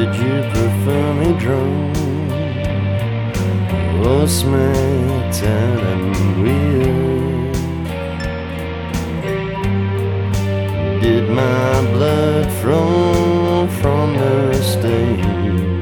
Did you prefer me drunk or smacked out and weird? Did my blood flow from the stain?